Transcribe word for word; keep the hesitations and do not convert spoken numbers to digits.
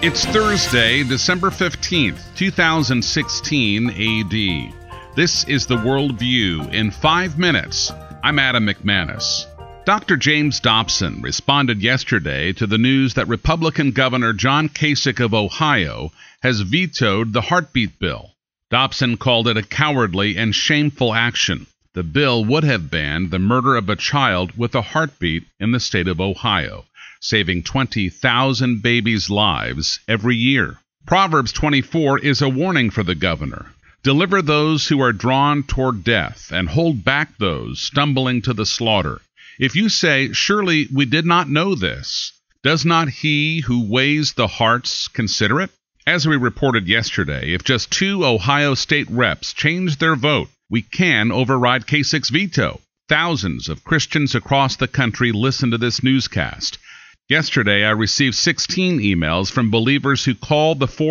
It's Thursday, December fifteenth, two thousand sixteen A D. This is the World View in five minutes. I'm Adam McManus. Doctor James Dobson responded yesterday to the news that Republican Governor John Kasich of Ohio has vetoed the heartbeat bill. Dobson called it a cowardly and shameful action. The bill would have banned the murder of a child with a heartbeat in the state of Ohio, saving twenty thousand babies' lives every year. Proverbs twenty-four is a warning for the governor. Deliver those who are drawn toward death, and hold back those stumbling to the slaughter. If you say, "Surely we did not know this," does not he who weighs the hearts consider it? As we reported yesterday, if just two Ohio state reps change their vote, we can override Kasich's veto. Thousands of Christians across the country listen to this newscast. Yesterday, I received sixteen emails from believers who called the four